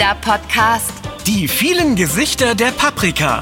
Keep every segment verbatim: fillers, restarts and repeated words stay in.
Kinderpodcast. Die vielen Gesichter der Paprika.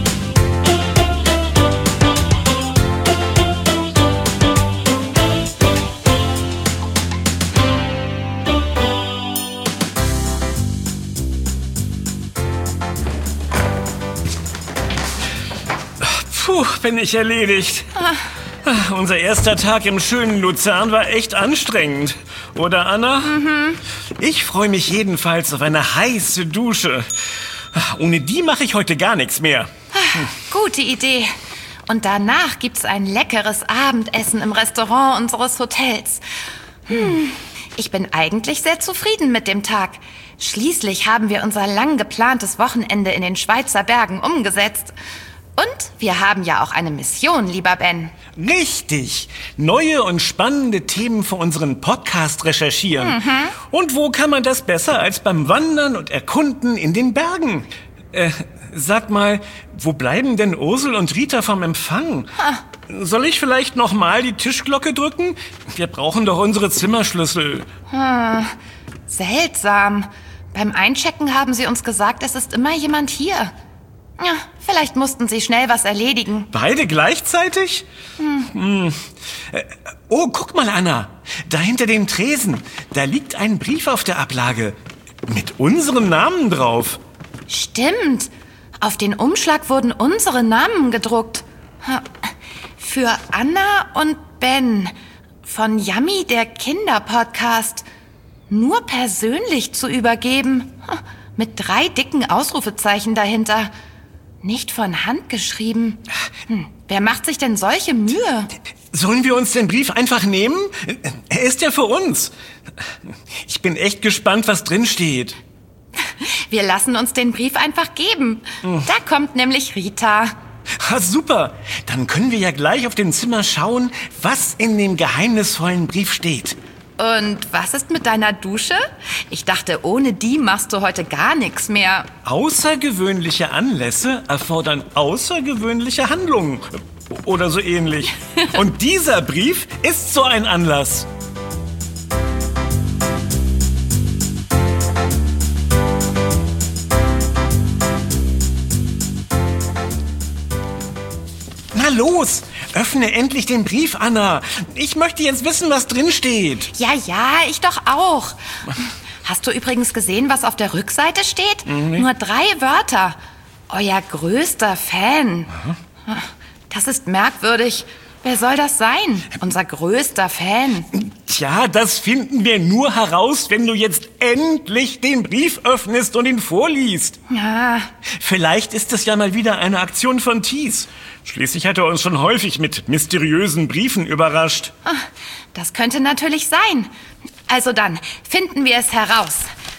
Puh, bin ich erledigt. Ah. Unser erster Tag im schönen Luzern war echt anstrengend. Oder, Anna? Mhm. Ich freue mich jedenfalls auf eine heiße Dusche. Ohne die mache ich heute gar nichts mehr. Hm. Gute Idee. Und danach gibt's ein leckeres Abendessen im Restaurant unseres Hotels. Hm. Ich bin eigentlich sehr zufrieden mit dem Tag. Schließlich haben wir unser lang geplantes Wochenende in den Schweizer Bergen umgesetzt. Und wir haben ja auch eine Mission, lieber Ben. Richtig. Neue und spannende Themen für unseren Podcast recherchieren. Mhm. Und wo kann man das besser als beim Wandern und Erkunden in den Bergen? Äh, sag mal, wo bleiben denn Ursel und Rita vom Empfang? Ha. Soll ich vielleicht noch mal die Tischglocke drücken? Wir brauchen doch unsere Zimmerschlüssel. Hm. Seltsam. Beim Einchecken haben sie uns gesagt, es ist immer jemand hier. Ja, vielleicht mussten sie schnell was erledigen. Beide gleichzeitig? Hm. Hm. Oh, guck mal, Anna. Da hinter dem Tresen, da liegt ein Brief auf der Ablage. Mit unserem Namen drauf. Stimmt. Auf den Umschlag wurden unsere Namen gedruckt. Für Anna und Ben. Von Yummy, der Kinderpodcast. Nur persönlich zu übergeben. Mit drei dicken Ausrufezeichen dahinter. Nicht von Hand geschrieben. Hm, wer macht sich denn solche Mühe? Sollen wir uns den Brief einfach nehmen? Er ist ja für uns. Ich bin echt gespannt, was drin steht. Wir lassen uns den Brief einfach geben. Hm. Da kommt nämlich Rita. Ah, super. Dann können wir ja gleich auf dem Zimmer schauen, was in dem geheimnisvollen Brief steht. Und was ist mit deiner Dusche? Ich dachte, ohne die machst du heute gar nichts mehr. Außergewöhnliche Anlässe erfordern außergewöhnliche Handlungen. Oder so ähnlich. Und dieser Brief ist so ein Anlass. Na los! Öffne endlich den Brief, Anna. Ich möchte jetzt wissen, was drin steht. Ja, ja, ich doch auch. Hast du übrigens gesehen, was auf der Rückseite steht? Mhm. Nur drei Wörter. Euer größter Fan. Mhm. Das ist merkwürdig. Wer soll das sein? Unser größter Fan. Tja, das finden wir nur heraus, wenn du jetzt endlich den Brief öffnest und ihn vorliest. Ja. Vielleicht ist es ja mal wieder eine Aktion von Thies. Schließlich hat er uns schon häufig mit mysteriösen Briefen überrascht. Das könnte natürlich sein. Also dann, finden wir es heraus.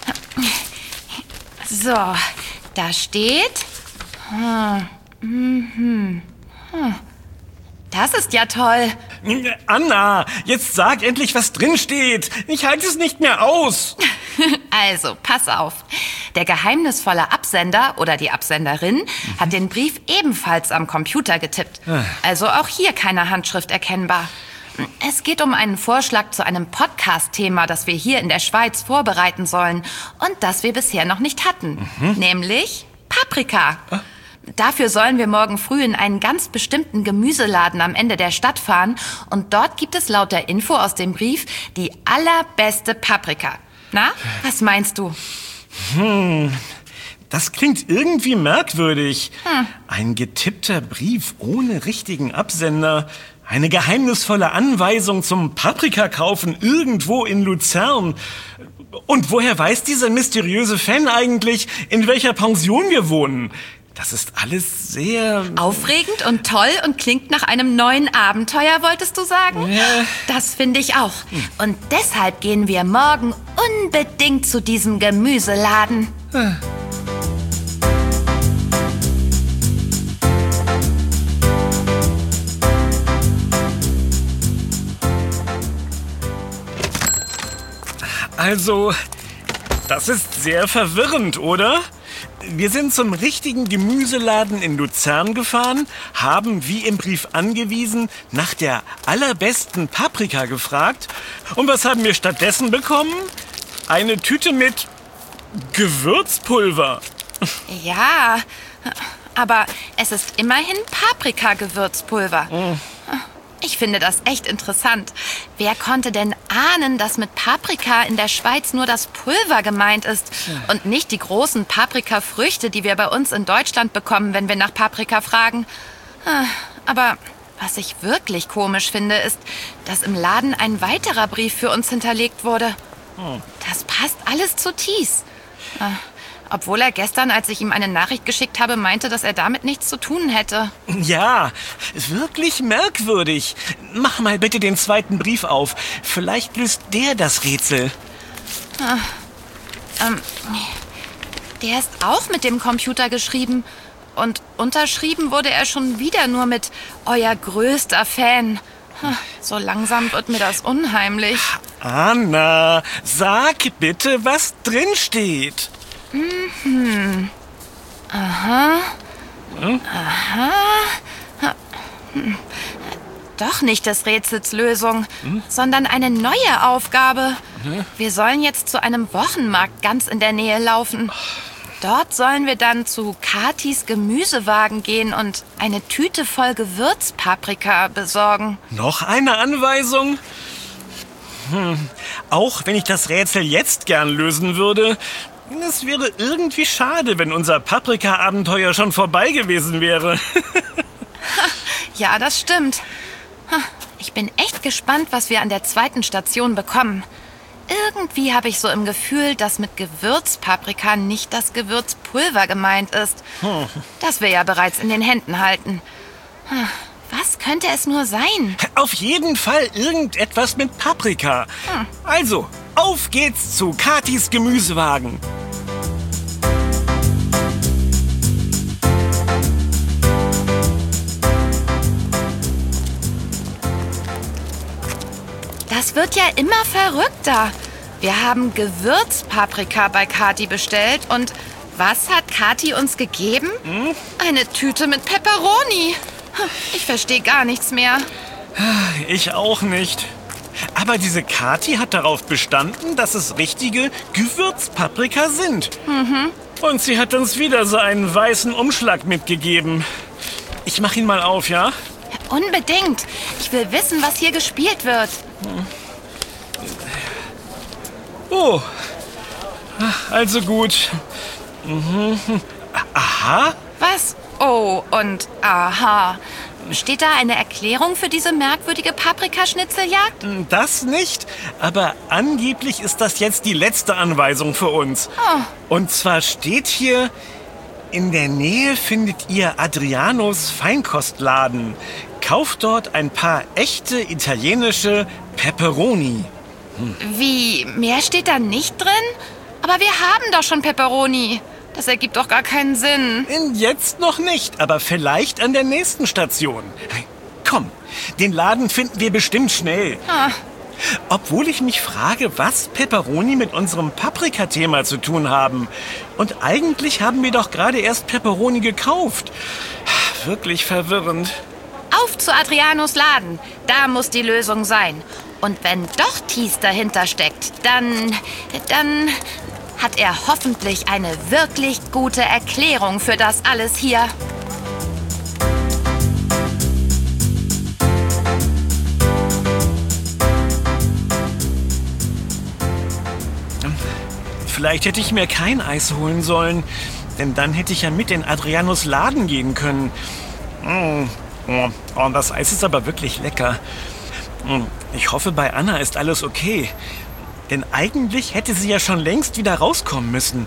So, da steht... Hm, hm, hm. Das ist ja toll. Anna, jetzt sag endlich, was drin steht. Ich halte es nicht mehr aus. Also, pass auf. Der geheimnisvolle Absender oder die Absenderin mhm. hat den Brief ebenfalls am Computer getippt. Also auch hier keine Handschrift erkennbar. Es geht um einen Vorschlag zu einem Podcast-Thema, das wir hier in der Schweiz vorbereiten sollen und das wir bisher noch nicht hatten. Mhm. Nämlich Paprika. Ah. Dafür sollen wir morgen früh in einen ganz bestimmten Gemüseladen am Ende der Stadt fahren und dort gibt es laut der Info aus dem Brief die allerbeste Paprika. Na, was meinst du? Hm, das klingt irgendwie merkwürdig. Hm. Ein getippter Brief ohne richtigen Absender. Eine geheimnisvolle Anweisung zum Paprikakaufen irgendwo in Luzern. Und woher weiß dieser mysteriöse Fan eigentlich, in welcher Pension wir wohnen? Das ist alles sehr... Aufregend und toll und klingt nach einem neuen Abenteuer, wolltest du sagen? Ja. Das finde ich auch. Und deshalb gehen wir morgen unbedingt zu diesem Gemüseladen. Hm. Also, das ist sehr verwirrend, oder? Wir sind zum richtigen Gemüseladen in Luzern gefahren, haben, wie im Brief angewiesen, nach der allerbesten Paprika gefragt. Und was haben wir stattdessen bekommen? Eine Tüte mit Gewürzpulver. Ja, aber es ist immerhin Paprika-Gewürzpulver. Mm. Ich finde das echt interessant. Wer konnte denn ahnen, dass mit Paprika in der Schweiz nur das Pulver gemeint ist und nicht die großen Paprikafrüchte, die wir bei uns in Deutschland bekommen, wenn wir nach Paprika fragen? Aber was ich wirklich komisch finde, ist, dass im Laden ein weiterer Brief für uns hinterlegt wurde. Das passt alles zu Thies. Obwohl er gestern, als ich ihm eine Nachricht geschickt habe, meinte, dass er damit nichts zu tun hätte. Ja, wirklich merkwürdig. Mach mal bitte den zweiten Brief auf. Vielleicht löst der das Rätsel. Ah, ähm, der ist auch mit dem Computer geschrieben. Und unterschrieben wurde er schon wieder nur mit euer größter Fan. So langsam wird mir das unheimlich. Anna, sag bitte, was drin steht. Mhm. Aha. Hm? Aha. Hm. Doch nicht des Rätsels Lösung, hm? sondern eine neue Aufgabe. Hm? Wir sollen jetzt zu einem Wochenmarkt ganz in der Nähe laufen. Dort sollen wir dann zu Katis Gemüsewagen gehen und eine Tüte voll Gewürzpaprika besorgen. Noch eine Anweisung? Hm. Auch wenn ich das Rätsel jetzt gern lösen würde, es wäre irgendwie schade, wenn unser Paprika-Abenteuer schon vorbei gewesen wäre. Ja, das stimmt. Ich bin echt gespannt, was wir an der zweiten Station bekommen. Irgendwie habe ich so im Gefühl, dass mit Gewürzpaprika nicht das Gewürzpulver gemeint ist, das wir ja bereits in den Händen halten. Was könnte es nur sein? Auf jeden Fall irgendetwas mit Paprika. Hm. Also, auf geht's zu Katis Gemüsewagen. Das wird ja immer verrückter. Wir haben Gewürzpaprika bei Kati bestellt und was hat Kati uns gegeben? Hm? Eine Tüte mit Pepperoni. Ich verstehe gar nichts mehr. Ich auch nicht. Aber diese Kati hat darauf bestanden, dass es richtige Gewürzpaprika sind. Mhm. Und sie hat uns wieder so einen weißen Umschlag mitgegeben. Ich mach ihn mal auf, ja? Unbedingt. Ich will wissen, was hier gespielt wird. Oh, also gut. Mhm. Aha. Was? Oh, und aha. Steht da eine Erklärung für diese merkwürdige Paprikaschnitzeljagd? Das nicht, aber angeblich ist das jetzt die letzte Anweisung für uns. Oh. Und zwar steht hier, in der Nähe findet ihr Adrianos Feinkostladen. Kauft dort ein paar echte italienische Pepperoni. Hm. Wie, mehr steht da nicht drin? Aber wir haben doch schon Pepperoni. Das ergibt doch gar keinen Sinn. Jetzt noch nicht, aber vielleicht an der nächsten Station. Komm, den Laden finden wir bestimmt schnell. Ah. Obwohl ich mich frage, was Pepperoni mit unserem Paprika-Thema zu tun haben. Und eigentlich haben wir doch gerade erst Pepperoni gekauft. Wirklich verwirrend. Auf zu Adrianos Laden. Da muss die Lösung sein. Und wenn doch Thies dahinter steckt, dann... dann... hat er hoffentlich eine wirklich gute Erklärung für das alles hier. Vielleicht hätte ich mir kein Eis holen sollen, denn dann hätte ich ja mit in Adrianos Laden gehen können. Oh, das Eis ist aber wirklich lecker. Ich hoffe, bei Anna ist alles okay. Denn eigentlich hätte sie ja schon längst wieder rauskommen müssen.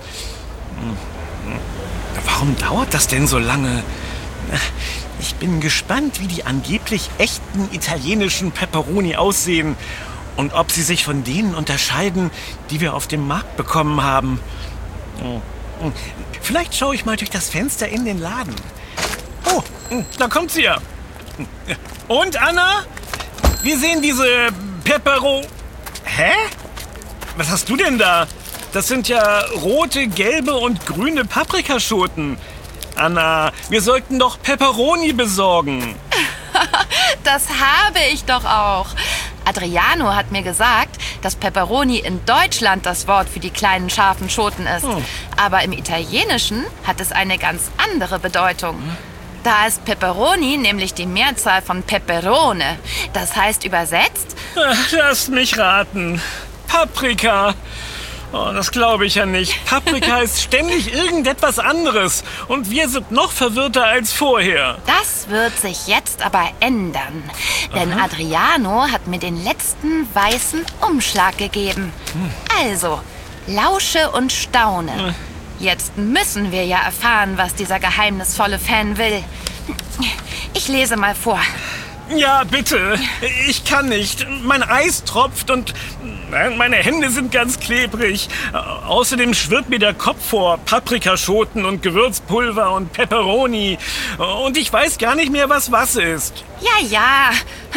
Warum dauert das denn so lange? Ich bin gespannt, wie die angeblich echten italienischen Pepperoni aussehen und ob sie sich von denen unterscheiden, die wir auf dem Markt bekommen haben. Vielleicht schaue ich mal durch das Fenster in den Laden. Oh, da kommt sie ja. Und, Anna? Wie sehen diese Pepero... Hä? Was hast du denn da? Das sind ja rote, gelbe und grüne Paprikaschoten. Anna, wir sollten doch Pepperoni besorgen. Das habe ich doch auch. Adriano hat mir gesagt, dass Peperoni in Deutschland das Wort für die kleinen scharfen Schoten ist. Oh. Aber im Italienischen hat es eine ganz andere Bedeutung. Da ist Peperoni nämlich die Mehrzahl von Peperone. Das heißt übersetzt... Ach, lasst mich raten. Paprika. Oh, das glaube ich ja nicht. Paprika ist ständig irgendetwas anderes. Und wir sind noch verwirrter als vorher. Das wird sich jetzt aber ändern. Denn Aha. Adriano hat mir den letzten weißen Umschlag gegeben. Hm. Also, lausche und staune. Hm. Jetzt müssen wir ja erfahren, was dieser geheimnisvolle Fan will. Ich lese mal vor. Ja, bitte. Ich kann nicht. Mein Eis tropft und meine Hände sind ganz klebrig. Außerdem schwirrt mir der Kopf vor Paprikaschoten und Gewürzpulver und Peperoni. Und ich weiß gar nicht mehr, was was ist. Ja, ja.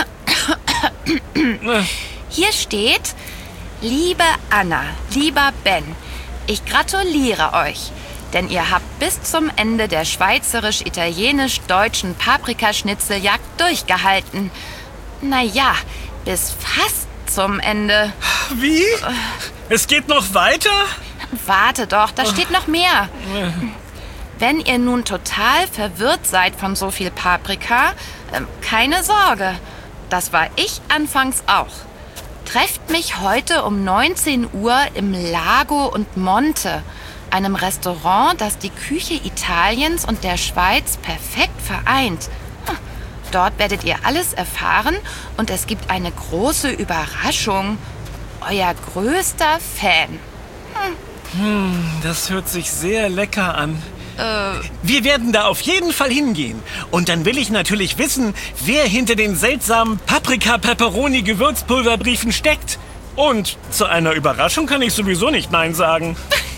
Hier steht: Liebe Anna, lieber Ben, ich gratuliere euch. Denn ihr habt bis zum Ende der schweizerisch-italienisch-deutschen Paprikaschnitzeljagd durchgehalten. Naja, bis fast zum Ende. Wie? Es geht noch weiter? Warte doch, da steht noch mehr. Wenn ihr nun total verwirrt seid von so viel Paprika, äh, keine Sorge. Das war ich anfangs auch. Trefft mich heute um neunzehn Uhr im Lago und Monte, einem Restaurant, das die Küche Italiens und der Schweiz perfekt vereint. Dort werdet ihr alles erfahren und es gibt eine große Überraschung. Euer größter Fan. Hm. Hm, das hört sich sehr lecker an. Äh. Wir werden da auf jeden Fall hingehen. Und dann will ich natürlich wissen, wer hinter den seltsamen Paprika-Peperoni-Gewürzpulverbriefen steckt. Und zu einer Überraschung kann ich sowieso nicht Nein sagen.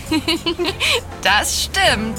Das stimmt.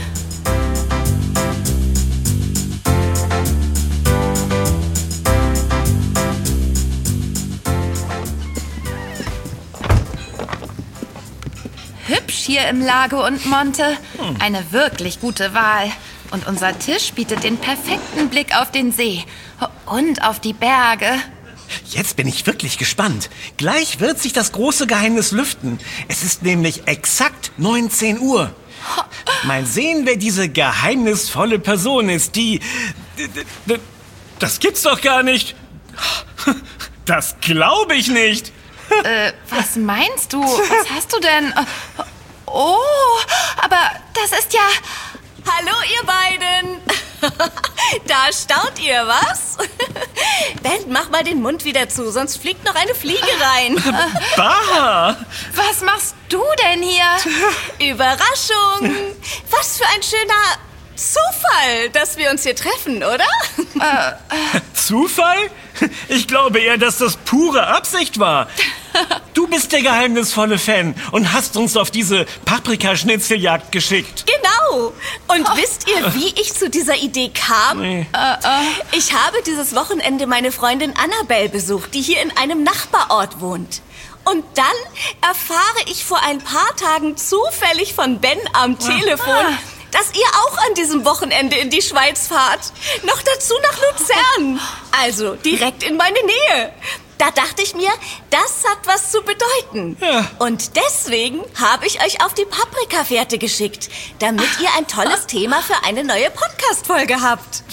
Hübsch hier im Lago und Monte. Eine wirklich gute Wahl. Und unser Tisch bietet den perfekten Blick auf den See und auf die Berge. Jetzt bin ich wirklich gespannt. Gleich wird sich das große Geheimnis lüften. Es ist nämlich exakt neunzehn Uhr. Mal sehen, wer diese geheimnisvolle Person ist, die... Das gibt's doch gar nicht. Das glaube ich nicht. Äh, was meinst du? Was hast du denn? Oh, aber das ist ja... Hallo, ihr beiden. Da staunt ihr, was? Ben, mach mal den Mund wieder zu, sonst fliegt noch eine Fliege rein. Bah! Was machst du denn hier? Überraschung! Was für ein schöner Zufall, dass wir uns hier treffen, oder? Äh, äh. Zufall? Ich glaube eher, dass das pure Absicht war. Du bist der geheimnisvolle Fan und hast uns auf diese Paprikaschnitzeljagd geschickt. Genau. Und oh. wisst ihr, wie ich zu dieser Idee kam? Nee. Uh, uh. Ich habe dieses Wochenende meine Freundin Annabelle besucht, die hier in einem Nachbarort wohnt. Und dann erfahre ich vor ein paar Tagen zufällig von Ben am Telefon, ah. dass ihr auch an diesem Wochenende in die Schweiz fahrt. Noch dazu nach Luzern. Also direkt in meine Nähe. Da dachte ich mir, das hat was zu bedeuten. Ja. Und deswegen habe ich euch auf die Paprika-Fährte geschickt, damit ihr ein tolles Thema für eine neue Podcast-Folge habt.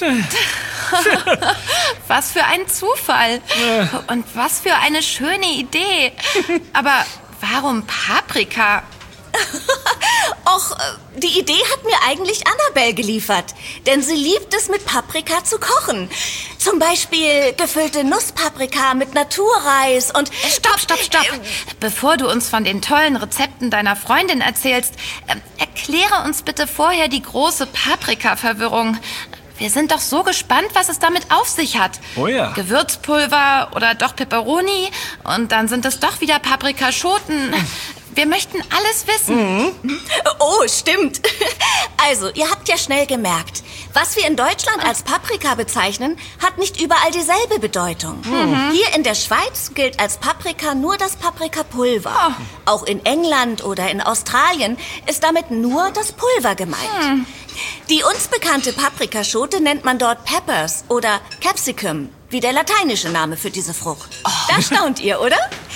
Was für ein Zufall. Und was für eine schöne Idee. Aber warum Paprika? Och, die Idee hat mir eigentlich Annabelle geliefert. Denn sie liebt es, mit Paprika zu kochen. Zum Beispiel gefüllte Nusspaprika mit Naturreis und... Stopp, stopp, stopp. Äh, Bevor du uns von den tollen Rezepten deiner Freundin erzählst, äh, erkläre uns bitte vorher die große Paprika-Verwirrung. Wir sind doch so gespannt, was es damit auf sich hat. Oh ja. Gewürzpulver oder doch Peperoni und dann sind es doch wieder Paprikaschoten. Wir möchten alles wissen. Mhm. Oh, stimmt. Also, ihr habt ja schnell gemerkt, was wir in Deutschland als Paprika bezeichnen, hat nicht überall dieselbe Bedeutung. Mhm. Hier in der Schweiz gilt als Paprika nur das Paprikapulver. Oh. Auch in England oder in Australien ist damit nur das Pulver gemeint. Mhm. Die uns bekannte Paprikaschote nennt man dort Peppers oder Capsicum, wie der lateinische Name für diese Frucht. Oh. Da staunt ihr, oder?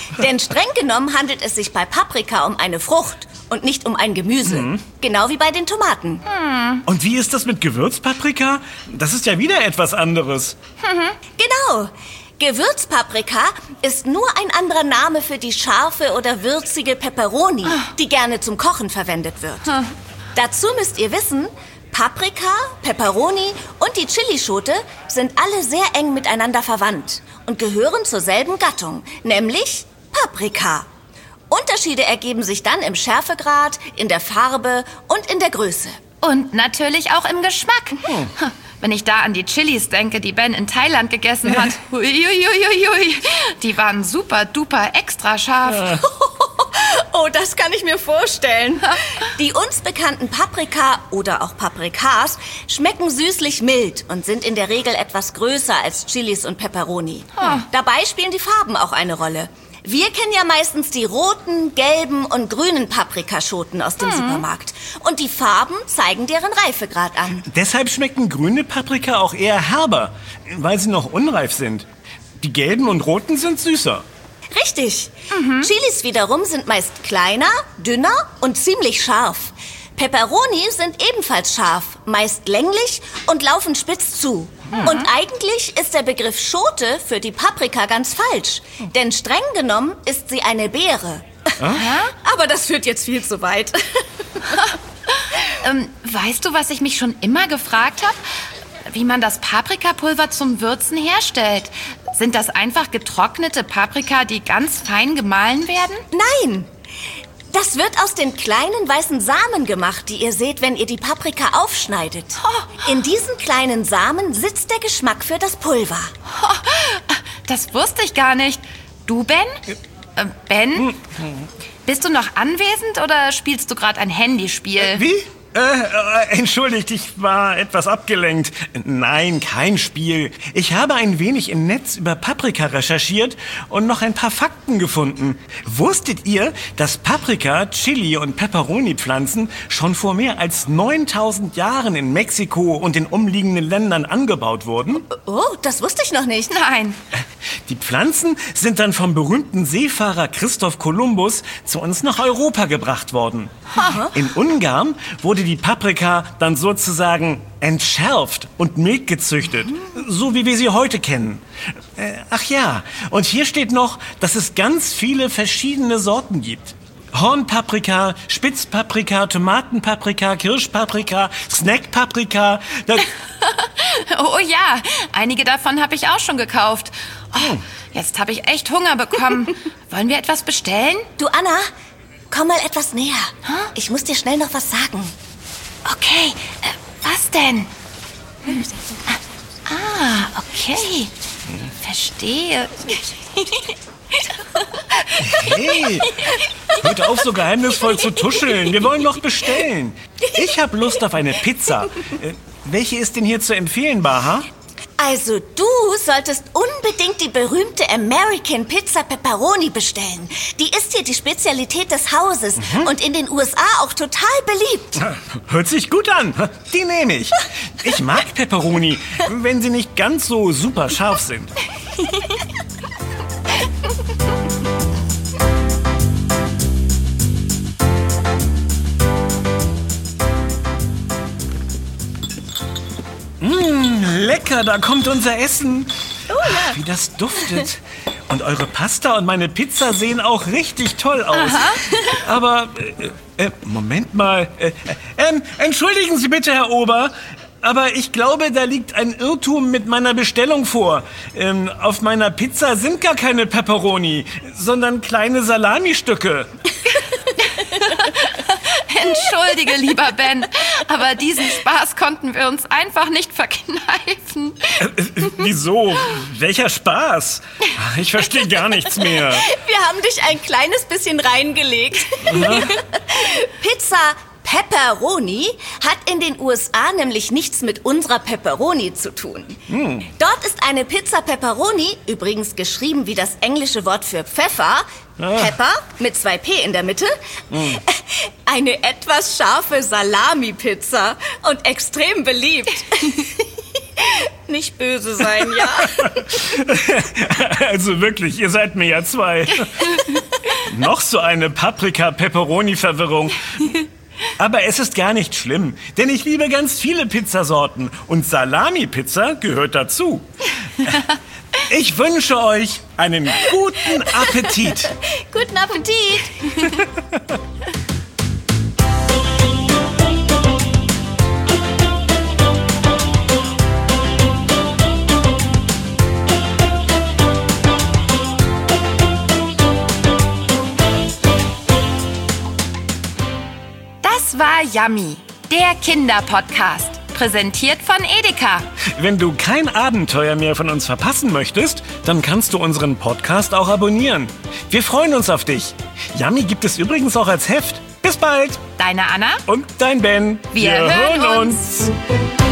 Denn streng genommen handelt es sich bei Paprika um eine Frucht und nicht um ein Gemüse. Mhm. Genau wie bei den Tomaten. Hm. Und wie ist das mit Gewürzpaprika? Das ist ja wieder etwas anderes. Mhm. Genau. Gewürzpaprika ist nur ein anderer Name für die scharfe oder würzige Peperoni, die gerne zum Kochen verwendet wird. Hm. Dazu müsst ihr wissen, Paprika, Peperoni und die Chilischote sind alle sehr eng miteinander verwandt und gehören zur selben Gattung, nämlich Paprika. Unterschiede ergeben sich dann im Schärfegrad, in der Farbe und in der Größe. Und natürlich auch im Geschmack. Hm. Wenn ich da an die Chilis denke, die Ben in Thailand gegessen hat. Uiuiuiui. Die waren super duper extra scharf. Ja. Oh, das kann ich mir vorstellen. Die uns bekannten Paprika oder auch Paprikas schmecken süßlich mild und sind in der Regel etwas größer als Chilis und Peperoni. Oh. Dabei spielen die Farben auch eine Rolle. Wir kennen ja meistens die roten, gelben und grünen Paprikaschoten aus dem hm. Supermarkt. Und die Farben zeigen deren Reifegrad an. Deshalb schmecken grüne Paprika auch eher herber, weil sie noch unreif sind. Die gelben und roten sind süßer. Richtig. Mhm. Chilis wiederum sind meist kleiner, dünner und ziemlich scharf. Peperoni sind ebenfalls scharf, meist länglich und laufen spitz zu. Mhm. Und eigentlich ist der Begriff Schote für die Paprika ganz falsch. Denn streng genommen ist sie eine Beere. Aha. Aber das führt jetzt viel zu weit. ähm, weißt du, was ich mich schon immer gefragt habe? Wie man das Paprikapulver zum Würzen herstellt. Sind das einfach getrocknete Paprika, die ganz fein gemahlen werden? Nein! Das wird aus den kleinen weißen Samen gemacht, die ihr seht, wenn ihr die Paprika aufschneidet. Oh. In diesen kleinen Samen sitzt der Geschmack für das Pulver. Oh, das wusste ich gar nicht. Du, Ben? Äh, Ben? Bist du noch anwesend oder spielst du gerade ein Handyspiel? Äh, wie? Äh, äh, entschuldigt, ich war etwas abgelenkt. Nein, kein Spiel. Ich habe ein wenig im Netz über Paprika recherchiert und noch ein paar Fakten gefunden. Wusstet ihr, dass Paprika, Chili und Peperoni-Pflanzen schon vor mehr als neuntausend Jahren in Mexiko und den umliegenden Ländern angebaut wurden? Oh, das wusste ich noch nicht. Nein. Die Pflanzen sind dann vom berühmten Seefahrer Christoph Kolumbus zu uns nach Europa gebracht worden. Aha. In Ungarn wurde die Paprika dann sozusagen entschärft und mild gezüchtet, so wie wir sie heute kennen. Äh, ach ja, und hier steht noch, dass es ganz viele verschiedene Sorten gibt. Hornpaprika, Spitzpaprika, Tomatenpaprika, Kirschpaprika, Snackpaprika. Oh ja, einige davon habe ich auch schon gekauft. Oh, jetzt habe ich echt Hunger bekommen. Wollen wir etwas bestellen? Du, Anna, komm mal etwas näher. Ich muss dir schnell noch was sagen. Okay, äh, was denn? Ah, okay. Verstehe. Hey, hört auf, so geheimnisvoll zu tuscheln. Wir wollen noch bestellen. Ich habe Lust auf eine Pizza. Äh, welche ist denn hier zu empfehlen, Baha? Also du solltest unbedingt die berühmte American Pizza Pepperoni bestellen. Die ist hier die Spezialität des Hauses mhm. und in den U S A auch total beliebt. Hört sich gut an. Die nehme ich. Ich mag Pepperoni, wenn sie nicht ganz so super scharf sind. Mmh, lecker, da kommt unser Essen. Oh ja. Wie das duftet. Und eure Pasta und meine Pizza sehen auch richtig toll aus. Aha. Aber, äh, äh, Moment mal. Äh, äh, entschuldigen Sie bitte, Herr Ober. Aber ich glaube, da liegt ein Irrtum mit meiner Bestellung vor. Ähm, auf meiner Pizza sind gar keine Pepperoni, sondern kleine Salamistücke. Entschuldige, lieber Ben, aber diesen Spaß konnten wir uns einfach nicht verkneifen. Äh, äh, wieso? Welcher Spaß? Ich verstehe gar nichts mehr. Wir haben dich ein kleines bisschen reingelegt. Pizza Pepperoni hat in den U S A nämlich nichts mit unserer Pepperoni zu tun. Hm. Dort ist eine Pizza Pepperoni, übrigens geschrieben wie das englische Wort für Pfeffer, ah. Pepper mit zwei P in der Mitte, hm. eine etwas scharfe Salami-Pizza und extrem beliebt. Nicht böse sein, ja? Also wirklich, ihr seid mir ja zwei. Noch so eine Paprika-Pepperoni-Verwirrung. Aber es ist gar nicht schlimm, denn ich liebe ganz viele Pizzasorten und Salami-Pizza gehört dazu. Ich wünsche euch einen guten Appetit. Guten Appetit. Das war Yummy, der Kinderpodcast. Präsentiert von Edeka. Wenn du kein Abenteuer mehr von uns verpassen möchtest, dann kannst du unseren Podcast auch abonnieren. Wir freuen uns auf dich. Yummy gibt es übrigens auch als Heft. Bis bald. Deine Anna und dein Ben. Wir, Wir hören, hören uns. uns.